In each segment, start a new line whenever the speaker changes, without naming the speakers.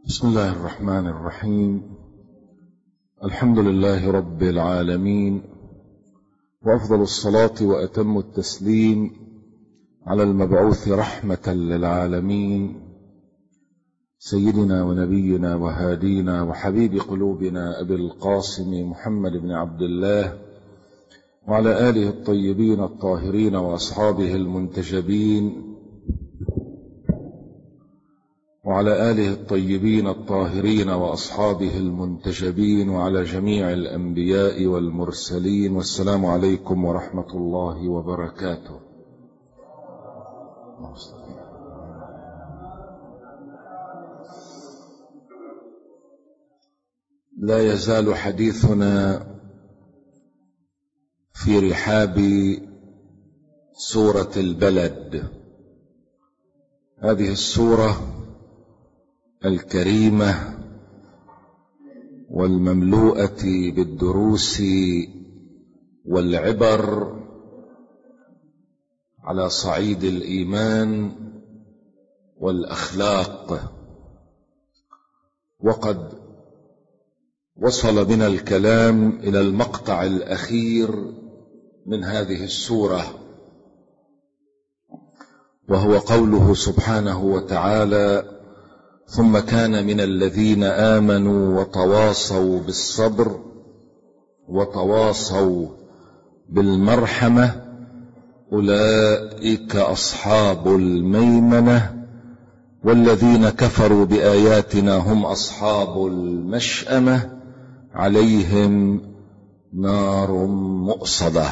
بسم الله الرحمن الرحيم. الحمد لله رب العالمين، وأفضل الصلاة وأتم التسليم على المبعوث رحمة للعالمين سيدنا ونبينا وهادينا وحبيب قلوبنا أبي القاسم محمد بن عبد الله، وعلى آله الطيبين الطاهرين وأصحابه المنتجبين وأصحابه المنتجبين وعلى جميع الأنبياء والمرسلين. والسلام عليكم ورحمة الله وبركاته. لا يزال حديثنا في رحاب سورة البلد، هذه السورة الكريمة والمملوءة بالدروس والعبر على صعيد الإيمان والأخلاق. وقد وصل بنا الكلام إلى المقطع الأخير من هذه السورة، وهو قوله سبحانه وتعالى: ثم كان من الذين آمنوا وتواصوا بالصبر وتواصوا بالمرحمة أولئك أصحاب الميمنة والذين كفروا بآياتنا هم أصحاب المشأمة عليهم نار مؤصدة.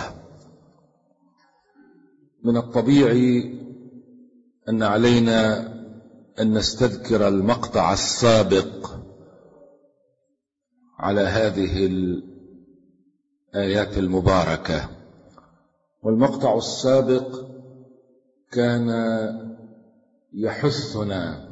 من الطبيعي أن علينا أن نستذكر المقطع السابق على هذه الآيات المباركة. والمقطع السابق كان يحثنا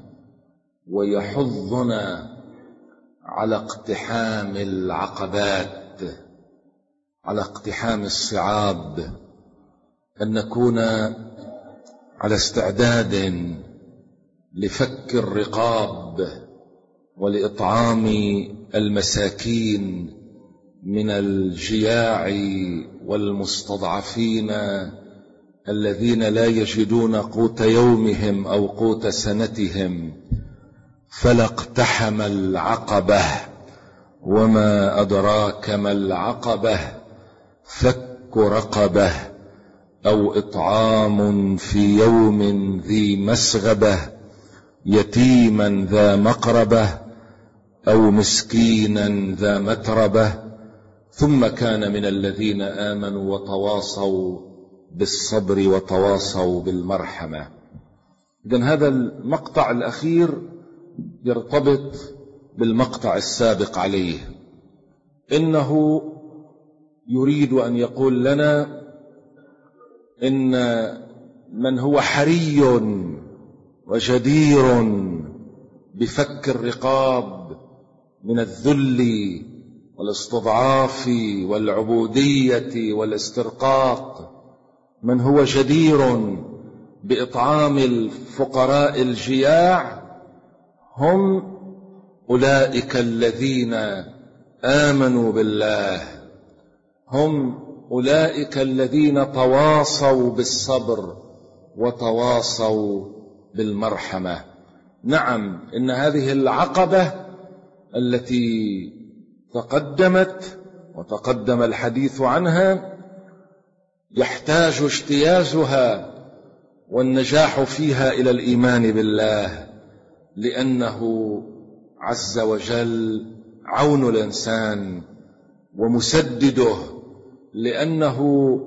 ويحضنا على اقتحام العقبات، على اقتحام الصعاب، أن نكون على استعداد لفك الرقاب ولإطعام المساكين من الجياع والمستضعفين الذين لا يجدون قوت يومهم أو قوت سنتهم. فلا اقتحم العقبة، وما أدراك ما العقبة، فك رقبة أو إطعام في يوم ذي مسغبة يتيما ذا مقربة أو مسكينا ذا متربة ثم كان من الذين آمنوا وتواصوا بالصبر وتواصوا بالمرحمة. إذن هذا المقطع الأخير يرتبط بالمقطع السابق عليه. إنه يريد أن يقول لنا إن من هو حري وجدير بفك الرقاب من الذل والاستضعاف والعبودية والاسترقاق، من هو جدير بإطعام الفقراء الجياع، هم أولئك الذين آمنوا بالله، هم أولئك الذين تواصوا بالصبر وتواصوا بالمرحمة. نعم، إن هذه العقبة التي تقدمت وتقدم الحديث عنها يحتاج اجتيازها والنجاح فيها إلى الإيمان بالله، لأنه عز وجل عون الإنسان ومسدده، لأنه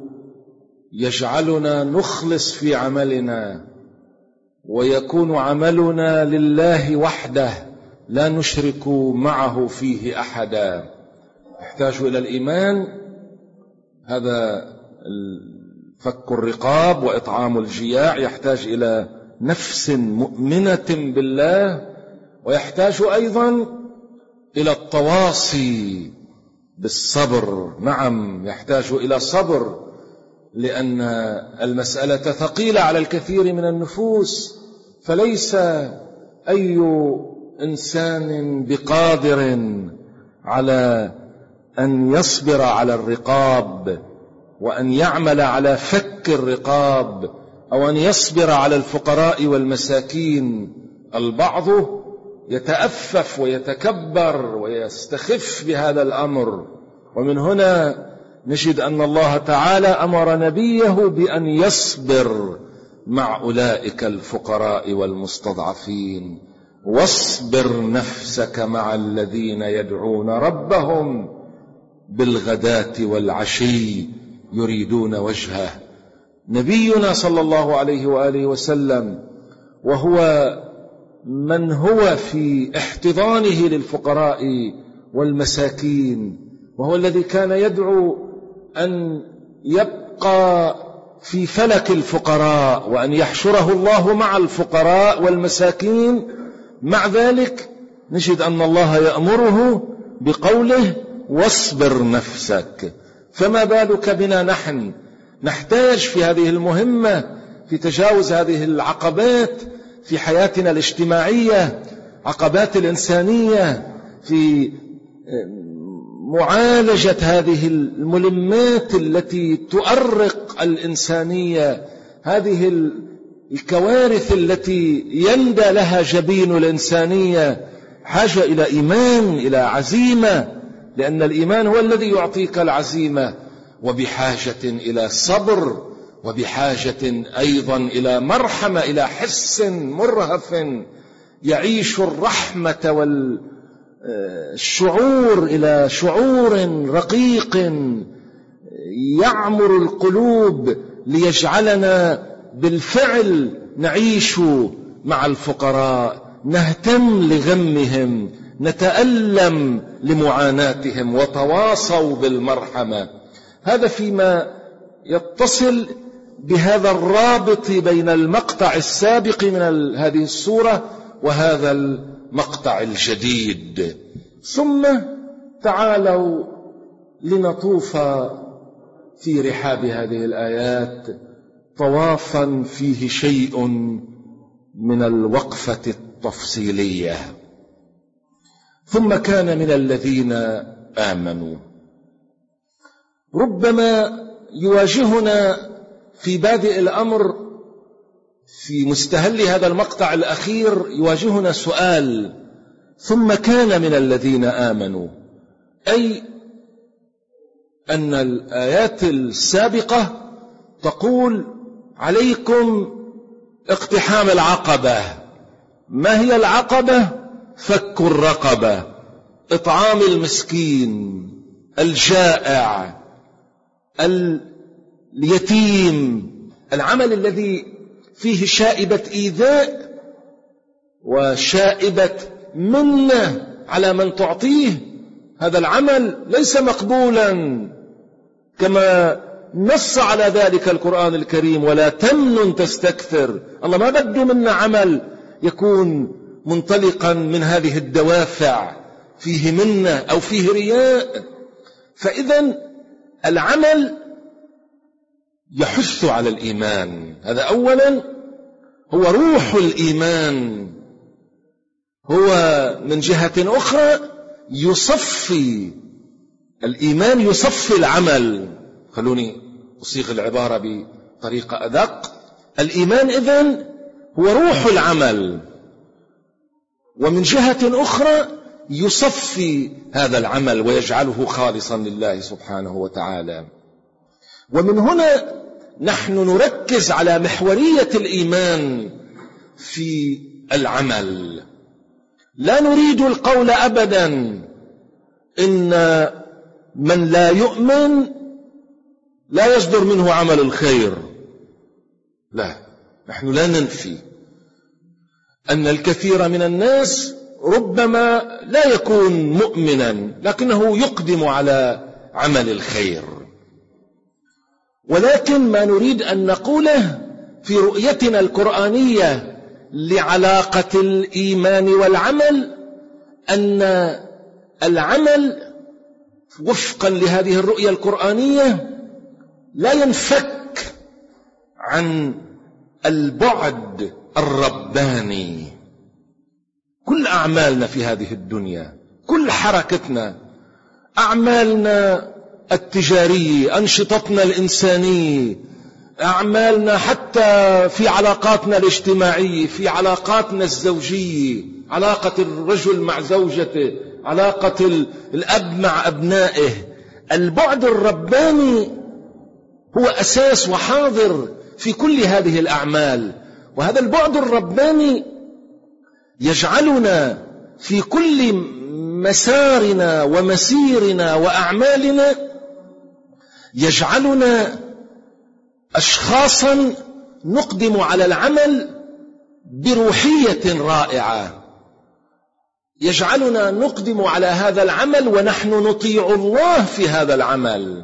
يجعلنا نخلص في عملنا ويكون عملنا لله وحده لا نشرك معه فيه أحدا. يحتاج إلى الإيمان، هذا فك الرقاب وإطعام الجياع، يحتاج إلى نفس مؤمنة بالله، ويحتاج أيضا إلى التواصي بالصبر. نعم، يحتاج إلى صبر، لأن المسألة ثقيلة على الكثير من النفوس، فليس أي إنسان بقادر على أن يصبر على الرقاب وأن يعمل على فك الرقاب أو أن يصبر على الفقراء والمساكين. البعض يتأفف ويتكبر ويستخف بهذا الأمر، ومن هنا نجد أن الله تعالى أمر نبيه بأن يصبر مع أولئك الفقراء والمستضعفين. واصبر نفسك مع الذين يدعون ربهم بالغداة والعشي يريدون وجهه. نبينا صلى الله عليه وآله وسلم وهو من هو في احتضانه للفقراء والمساكين، وهو الذي كان يدعو أن يبقى في فلك الفقراء وأن يحشره الله مع الفقراء والمساكين، مع ذلك نجد أن الله يأمره بقوله واصبر نفسك. فما بالك بنا نحن نحتاج في هذه المهمة في تجاوز هذه العقبات في حياتنا الاجتماعية، عقبات الإنسانية، في معالجة هذه الملمات التي تؤرق الإنسانية، هذه الكوارث التي يندى لها جبين الإنسانية. حاجة إلى إيمان، إلى عزيمة، لأن الإيمان هو الذي يعطيك العزيمة، وبحاجة إلى صبر، وبحاجة أيضا إلى مرحمة، إلى حس مرهف يعيش الرحمة والشعور إلى شعور رقيق يعمر القلوب ليجعلنا بالفعل نعيش مع الفقراء، نهتم لغمهم، نتألم لمعاناتهم، وتواصوا بالمرحمة. هذا فيما يتصل بهذا الرابط بين المقطع السابق من هذه السورة وهذا المقطع الجديد. ثم تعالوا لنطوف في رحاب هذه الآيات طوافا فيه شيء من الوقفة التفصيلية. ثم كان من الذين آمنوا. ربما يواجهنا في بادئ الأمر في مستهل هذا المقطع الأخير يواجهنا سؤال: ثم كان من الذين آمنوا، أي أن الآيات السابقة تقول عليكم اقتحام العقبة. ما هي العقبة؟ فك الرقبة، إطعام المسكين، الجائع، اليتيم، العمل الذي فيه شائبة إيذاء وشائبة منة على من تعطيه. هذا العمل ليس مقبولا كما نص على ذلك القرآن الكريم: ولا تمنن تستكثر. الله ما بده منا عمل يكون منطلقا من هذه الدوافع فيه منة أو فيه رياء. فإذا العمل يحث على الإيمان، هذا أولا هو روح الإيمان. هو من جهة أخرى يصفي الإيمان، يصفي العمل. خلوني أصيغ العبارة بطريقة أدق. الإيمان إذن هو روح العمل، ومن جهة أخرى يصفي هذا العمل ويجعله خالصا لله سبحانه وتعالى. ومن هنا نحن نركز على محورية الإيمان في العمل. لا نريد القول أبدا إن من لا يؤمن لا يصدر منه عمل الخير. لا، نحن لا ننفي أن الكثير من الناس ربما لا يكون مؤمنا لكنه يقدم على عمل الخير. ولكن ما نريد أن نقوله في رؤيتنا القرآنية لعلاقة الإيمان والعمل أن العمل وفقا لهذه الرؤية القرآنية لا ينفك عن البعد الرباني. كل أعمالنا في هذه الدنيا، كل حركتنا، أعمالنا التجارية، أنشطتنا الإنسانية، أعمالنا حتى في علاقاتنا الاجتماعية، في علاقاتنا الزوجية، علاقة الرجل مع زوجته، علاقة الأب مع أبنائه. البعد الرباني هو أساس وحاضر في كل هذه الأعمال، وهذا البعد الرباني يجعلنا في كل مسارنا ومسيرنا وأعمالنا، يجعلنا أشخاصا نقدم على العمل بروحية رائعة، يجعلنا نقدم على هذا العمل ونحن نطيع الله في هذا العمل.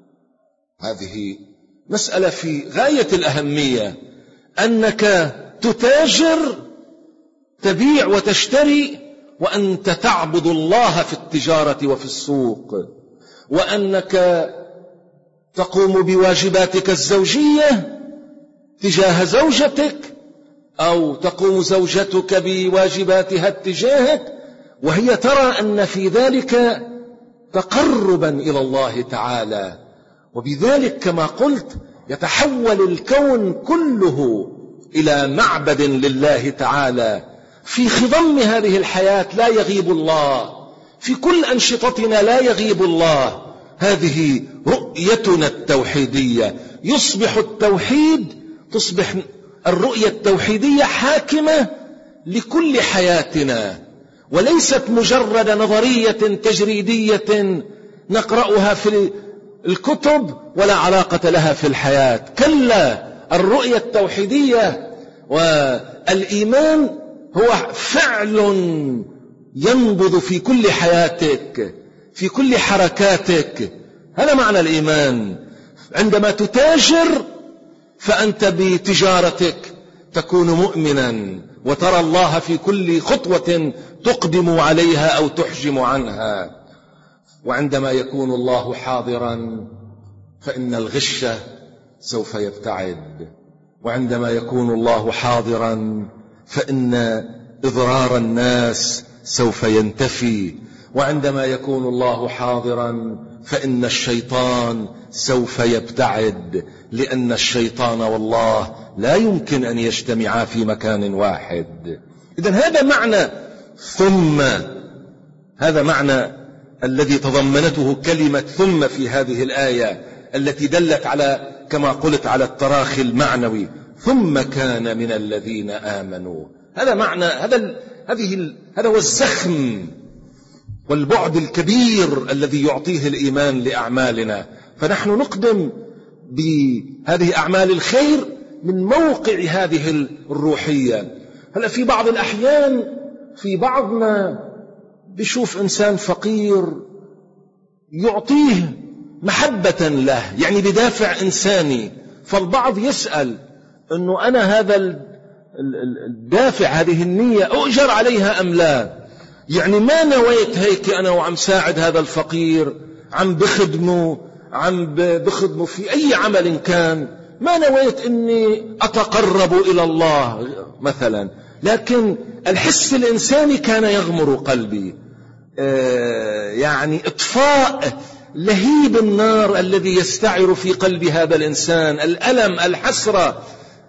هذه مسألة في غاية الأهمية، أنك تتاجر، تبيع وتشتري، وأنت تعبد الله في التجارة وفي السوق، وأنك تقوم بواجباتك الزوجية تجاه زوجتك، أو تقوم زوجتك بواجباتها اتجاهك، وهي ترى أن في ذلك تقربا إلى الله تعالى. وبذلك كما قلت يتحول الكون كله إلى معبد لله تعالى. في خضم هذه الحياة لا يغيب الله، في كل أنشطتنا لا يغيب الله. هذه رؤيتنا التوحيدية، يصبح التوحيد، تصبح الرؤية التوحيدية حاكمة لكل حياتنا، وليست مجرد نظرية تجريدية نقرأها في الكتب ولا علاقة لها في الحياة. كلا، الرؤية التوحيدية والإيمان هو فعل ينبض في كل حياتك، في كل حركاتك. هذا معنى الإيمان. عندما تتاجر فأنت بتجارتك تكون مؤمنا، وترى الله في كل خطوة تقدم عليها أو تحجم عنها. وعندما يكون الله حاضرا فإن الغش سوف يبتعد، وعندما يكون الله حاضرا فإن إضرار الناس سوف ينتفي، وعندما يكون الله حاضرا فإن الشيطان سوف يبتعد، لأن الشيطان والله لا يمكن أن يجتمعا في مكان واحد. إذن هذا معنى ثم، هذا معنى الذي تضمنته كلمة ثم في هذه الآية التي دلت على، كما قلت، على التراخي المعنوي. ثم كان من الذين آمنوا. هذا معنى، هذا هو الزخم والبعد الكبير الذي يعطيه الإيمان لأعمالنا. فنحن نقدم بهذه أعمال الخير من موقع هذه الروحية. هلا في بعض الأحيان في بعضنا بيشوف إنسان فقير يعطيه محبة له، يعني بدافع إنساني، فالبعض يسأل أنه أنا هذا الدافع، هذه النية أؤجر عليها أم لا؟ يعني ما نويت هيك أنا وعم ساعد هذا الفقير، عم بخدمه في أي عمل كان، ما نويت أني أتقرب إلى الله مثلا، لكن الحس الإنساني كان يغمر قلبي، يعني إطفاء لهيب النار الذي يستعر في قلب هذا الإنسان، الألم، الحسرة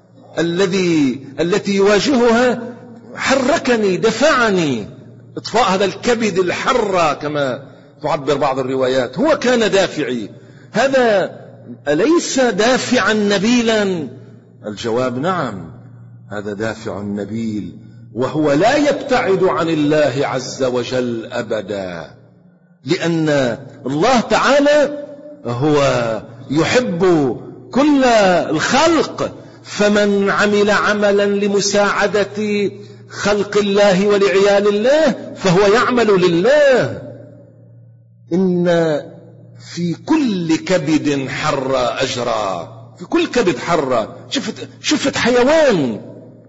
التي يواجهها حركني، دفعني، إطفاء هذا الكبد الحرة كما تعبر بعض الروايات، هو كان دافعي. هذا أليس دافعا نبيلا؟ الجواب نعم، هذا دافع نبيل، وهو لا يبتعد عن الله عز وجل أبدا، لأن الله تعالى هو يحب كل الخلق، فمن عمل عملا لمساعدة خلق الله ولعيال الله فهو يعمل لله. إن في كل كبد حر أجرا، في كل كبد حر. شفت حيوان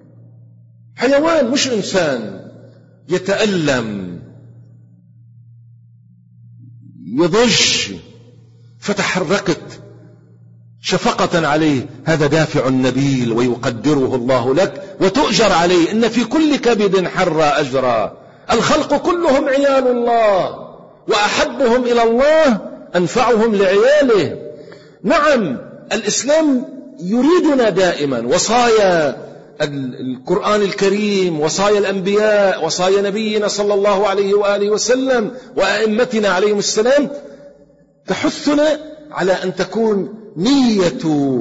مش إنسان يتألم يضج، فتحركت شفقة عليه، هذا دافع نبيل ويقدره الله لك وتؤجر عليه. إن في كل كبد حر أجرا. الخلق كلهم عيال الله، وأحبهم إلى الله أنفعهم لعياله. نعم، الإسلام يريدنا دائما وصايا القرآن الكريم، وصايا الأنبياء، وصايا نبينا صلى الله عليه وآله وسلم وأئمتنا عليهم السلام تحثنا على أن تكون نية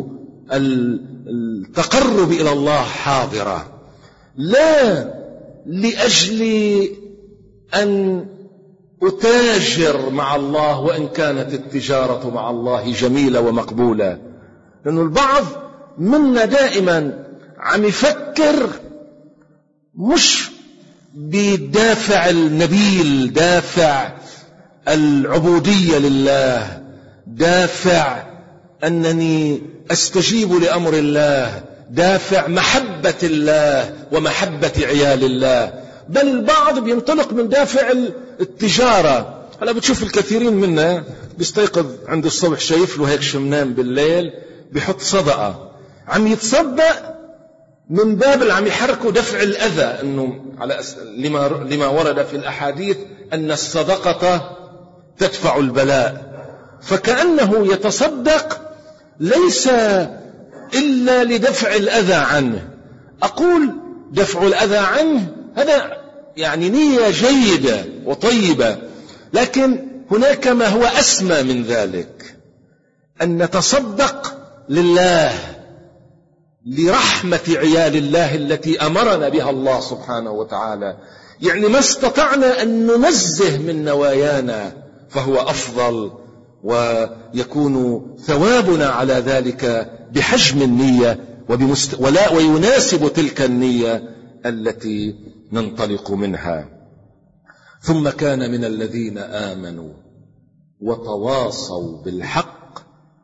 التقرب إلى الله حاضرة، لا لأجل أن أتاجر مع الله وإن كانت التجارة مع الله جميلة ومقبولة. لأن البعض منا دائما عم يفكر مش بدافع النبيل، دافع العبودية لله، دافع أنني أستجيب لأمر الله، دافع محبة الله ومحبة عيال الله. بل البعض بينطلق من دافع التجارة. هلا بتشوف الكثيرين منا بيستيقظ عند الصبح شايف له هيك شمنان بالليل بيحط صدقة، عم يتصدق من باب عم يحركوا دفع الأذى، أنه على لما ورد في الأحاديث أن الصدقة تدفع البلاء. فكأنه يتصدق ليس إلا لدفع الأذى عنه. أقول دفع الأذى عنه هذا يعني نية جيدة وطيبة، لكن هناك ما هو أسمى من ذلك، أن نتصدق لله، لرحمة عيال الله التي أمرنا بها الله سبحانه وتعالى. يعني ما استطعنا أن ننزه من نوايانا فهو أفضل، ويكون ثوابنا على ذلك بحجم النية ويناسب تلك النية التي ننطلق منها. ثم كان من الذين آمنوا وتواصوا بالحق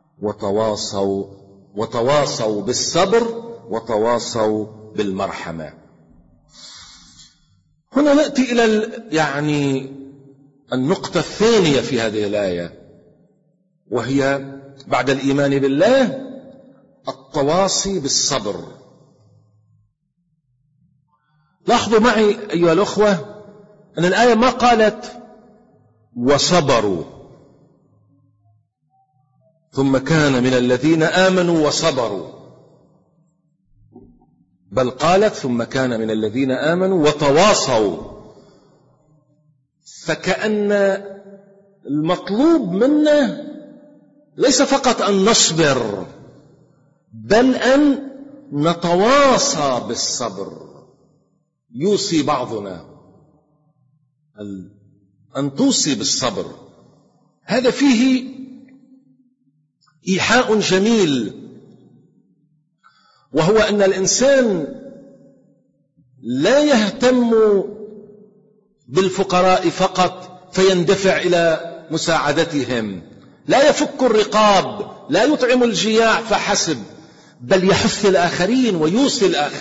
وتواصوا بالصبر وتواصوا بالمرحمة. هنا نأتي إلى النقطة الثانية في هذه الآية، وهي بعد الإيمان بالله التواصي بالصبر. لاحظوا معي أيها الأخوة أن الآية ما قالت وصبروا ثم كان من الذين آمنوا وصبروا، بل قالت ثم كان من الذين آمنوا وتواصوا. فكأن المطلوب منا ليس فقط أن نصبر، بل أن نتواصى بالصبر. يوصي بعضنا أن توصي بالصبر. هذا فيه إيحاء جميل، وهو أن الإنسان لا يهتم بالفقراء فقط فيندفع إلى مساعدتهم، لا يفك الرقاب، لا يطعم الجياع فحسب، بل يحث الآخرين ويوصي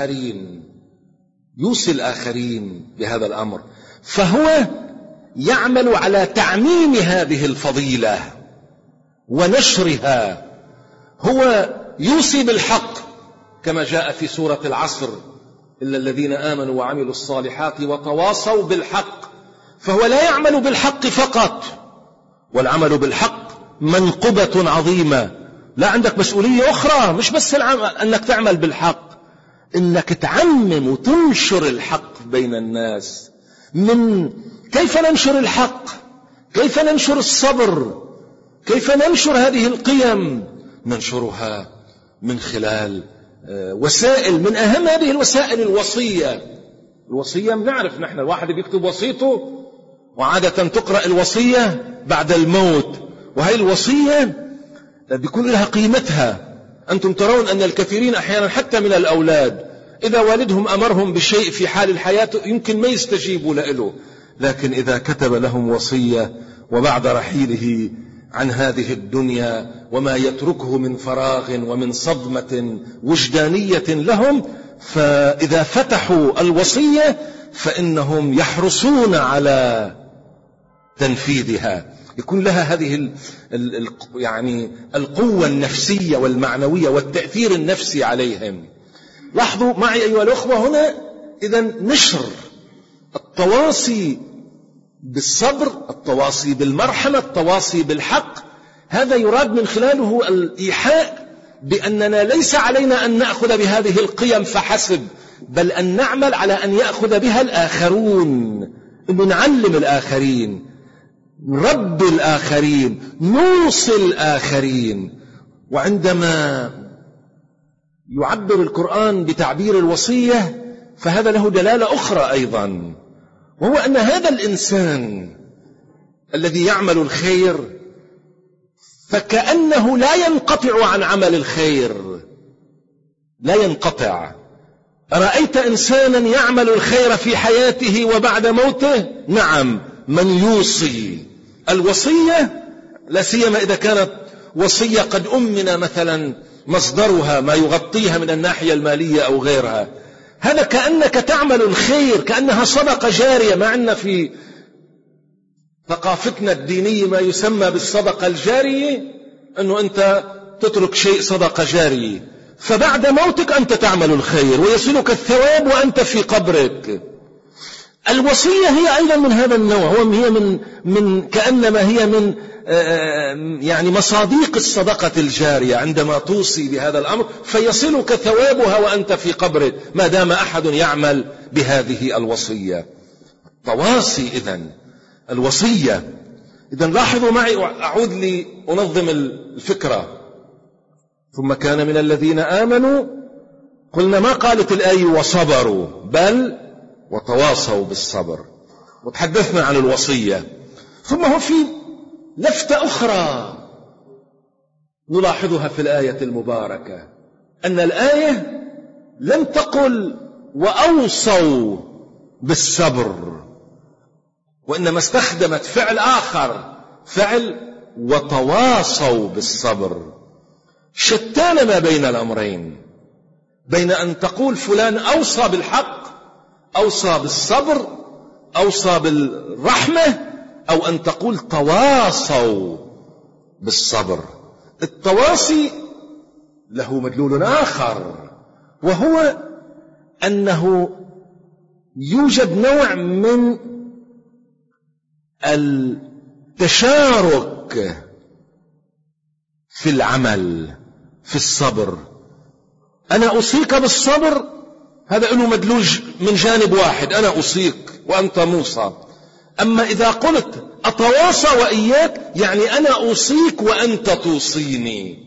الآخرين بهذا الأمر. فهو يعمل على تعميم هذه الفضيلة ونشرها. هو يوصي بالحق كما جاء في سورة العصر إلا الذين آمنوا وعملوا الصالحات وتواصوا بالحق. فهو لا يعمل بالحق فقط، والعمل بالحق منقبة عظيمة. لا عندك مسؤولية أخرى، مش بس أنك تعمل بالحق، إنك تعمم وتنشر الحق بين الناس. من كيف ننشر الحق؟ كيف ننشر الصبر؟ كيف ننشر هذه القيم؟ ننشرها من خلال وسائل، من أهم هذه الوسائل الوصية بنعرف نحن الواحد بيكتب وصيته، وعادة تقرأ الوصية بعد الموت، وهي الوصية بيكون لها قيمتها. أنتم ترون أن الكثيرين أحيانا حتى من الأولاد إذا والدهم أمرهم بشيء في حال الحياة يمكن ما يستجيبوا له، لكن إذا كتب لهم وصية وبعد رحيله عن هذه الدنيا وما يتركه من فراغ ومن صدمة وجدانية لهم، فإذا فتحوا الوصية فإنهم يحرصون على تنفيذها. يكون لها هذه يعني القوة النفسية والمعنوية والتأثير النفسي عليهم. لاحظوا معي أيها الأخوة هنا إذن نشر التواصي بالصبر، التواصي بالمرحمة، التواصي بالحق، هذا يراد من خلاله الإيحاء بأننا ليس علينا أن نأخذ بهذه القيم فحسب، بل أن نعمل على أن يأخذ بها الآخرون، أن نعلم الآخرين، نربي الآخرين، نوصل الآخرين. وعندما يعبر القرآن بتعبير الوصية فهذا له دلالة أخرى أيضا، وهو أن هذا الإنسان الذي يعمل الخير فكأنه لا ينقطع عن عمل الخير، لا ينقطع. أرأيت إنسانا يعمل الخير في حياته وبعد موته؟ نعم، من يوصي. الوصية لا سيما إذا كانت وصية قد أمن مثلا مصدرها ما يغطيها من الناحية المالية أو غيرها، هذا كأنك تعمل الخير، كأنها صدقة جارية. ما عندنا في ثقافتنا الدينية ما يسمى بالصدقة الجارية، أنه أنت تترك شيء صدقة جارية، فبعد موتك أنت تعمل الخير ويصلك الثواب وأنت في قبرك. الوصية هي أيضا من هذا النوع، هي من كأنما هي من يعني مصاديق الصدقة الجارية، عندما توصي بهذا الأمر فيصلك ثوابها وأنت في قبرك ما دام أحد يعمل بهذه الوصية. تواصي إذن الوصية. إذن لاحظوا معي، أعود لأنظم الفكرة. ثم كان من الذين آمنوا، قلنا ما قالت الآية وصبروا، بل وتواصوا بالصبر، وتحدثنا عن الوصية. ثم هو في لفتة أخرى نلاحظها في الآية المباركة، أن الآية لم تقل وأوصوا بالصبر، وإنما استخدمت فعل آخر، فعل وتواصوا بالصبر. شتان ما بين الأمرين، بين أن تقول فلان أوصى بالحق، أوصى بالصبر، أوصى بالرحمة، أو أن تقول تواصوا بالصبر. التواصي له مدلول آخر، وهو أنه يوجد نوع من التشارك في العمل، في الصبر. أنا أوصيك بالصبر، هذا له مدلوج من جانب واحد، أنا أوصيك وأنت موصى. أما إذا قلت أتواصى وإياك، يعني أنا أوصيك وأنت توصيني.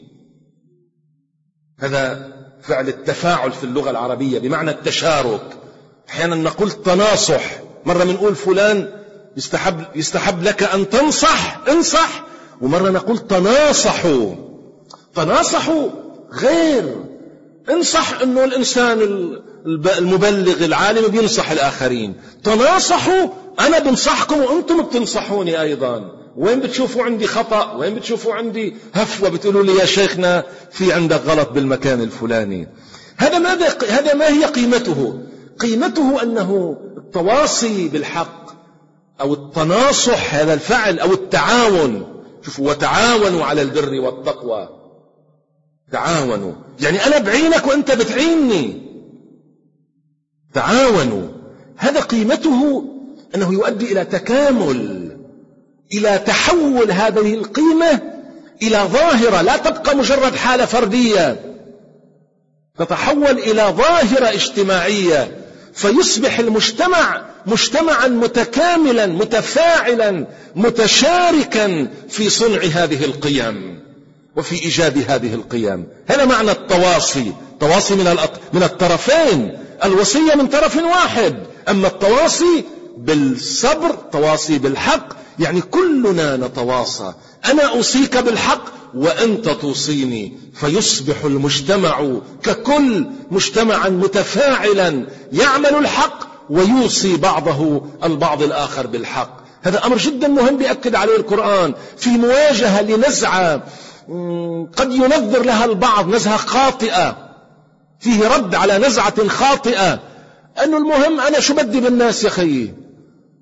هذا فعل التفاعل في اللغة العربية بمعنى التشارك. أحيانا نقول تناصح، مرة منقول فلان يستحب لك أن تنصح، انصح، ومرة نقول تناصحوا. تناصحوا غير انصح، انه الانسان المبلغ العالم بينصح الاخرين. تناصحوا، انا بنصحكم وانتم بتنصحوني ايضا. وين بتشوفوا عندي خطأ، وين بتشوفوا عندي هفوة، بتقولوا لي يا شيخنا في عندك غلط بالمكان الفلاني. هذا ما هي قيمته؟ قيمته انه التواصي بالحق او التناصح، هذا الفعل، او التعاون. شوفوا، وتعاونوا على البر والتقوى. تعاونوا يعني أنا بعينك وأنت بتعينني، تعاونوا. هذا قيمته أنه يؤدي إلى تكامل، إلى تحول هذه القيمة إلى ظاهرة، لا تبقى مجرد حالة فردية، تتحول إلى ظاهرة اجتماعية، فيصبح المجتمع مجتمعا متكاملا متفاعلا متشاركا في صنع هذه القيم وفي إيجاد هذه القيم. هذا معنى التواصي. تواصي من الطرفين، الوصية من طرف واحد، أما التواصي بالصبر، تواصي بالحق، يعني كلنا نتواصى، أنا أوصيك بالحق وأنت توصيني، فيصبح المجتمع ككل مجتمعا متفاعلا يعمل الحق ويوصي بعضه البعض الآخر بالحق. هذا أمر جدا مهم بيأكد عليه القرآن في مواجهة لنزعة قد ينظر لها البعض نزعة خاطئة، فيه رد على نزعة خاطئة، أنه المهم أنا شو بدي بالناس يا خيي،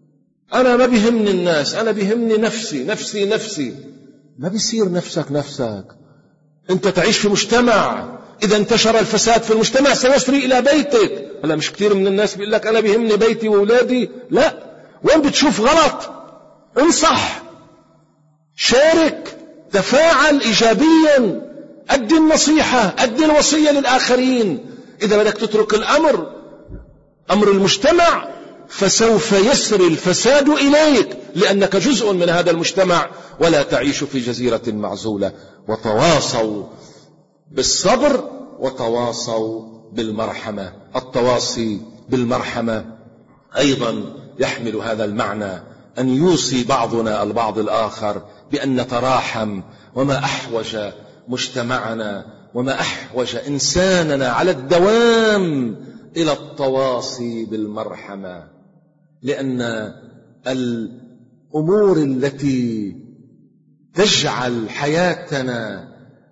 أنا ما بيهمني الناس، أنا بيهمني نفسي نفسي نفسي. ما بيصير نفسك. أنت تعيش في مجتمع، إذا انتشر الفساد في المجتمع سيسري إلى بيتك. هلا مش كتير من الناس بيقول لك أنا بيهمني بيتي وأولادي؟ لا، وين بتشوف غلط انصح، شارك، تفاعل إيجابيا، أدي النصيحة، أدي الوصية للآخرين. إذا بدك تترك الأمر أمر المجتمع فسوف يسري الفساد إليك، لأنك جزء من هذا المجتمع ولا تعيش في جزيرة معزولة. وتواصوا بالصبر وتواصوا بالمرحمة. التواصي بالمرحمة أيضا يحمل هذا المعنى، أن يوصي بعضنا البعض الآخر بأن نتراحم. وما أحوج مجتمعنا وما أحوج إنساننا على الدوام إلى التواصي بالمرحمة، لأن الأمور التي تجعل حياتنا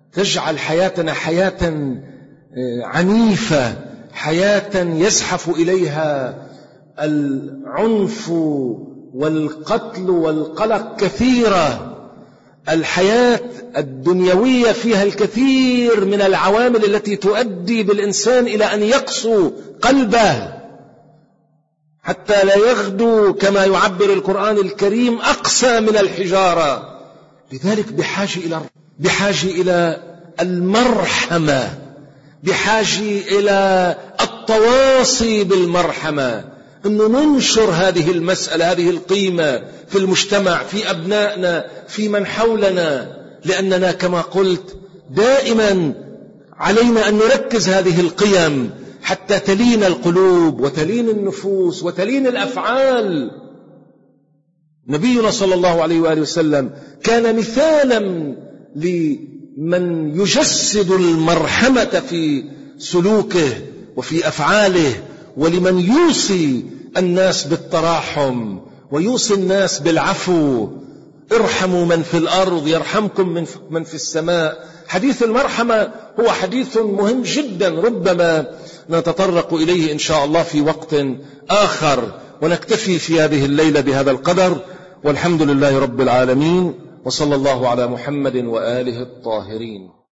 حياة عنيفة، حياة يزحف إليها العنف والقتل والقلق كثيرة. الحياة الدنيوية فيها الكثير من العوامل التي تؤدي بالإنسان إلى أن يقسو قلبه حتى لا يغدو كما يعبر القرآن الكريم أقسى من الحجارة. لذلك بحاجة إلى المرحمة، بحاجة إلى التواصي بالمرحمة، أنه ننشر هذه المسألة، هذه القيمة في المجتمع، في أبنائنا، في من حولنا. لأننا كما قلت دائما علينا أن نركز هذه القيم حتى تلين القلوب وتلين النفوس وتلين الأفعال. نبينا صلى الله عليه وآله وسلم كان مثالا لمن يجسد المرحمة في سلوكه وفي أفعاله، ولمن يوصي الناس بالتراحم ويوصي الناس بالعفو. ارحموا من في الأرض يرحمكم من في السماء. حديث المرحمة هو حديث مهم جدا، ربما نتطرق إليه إن شاء الله في وقت آخر، ونكتفي في هذه الليلة بهذا القدر، والحمد لله رب العالمين، وصلى الله على محمد وآله الطاهرين.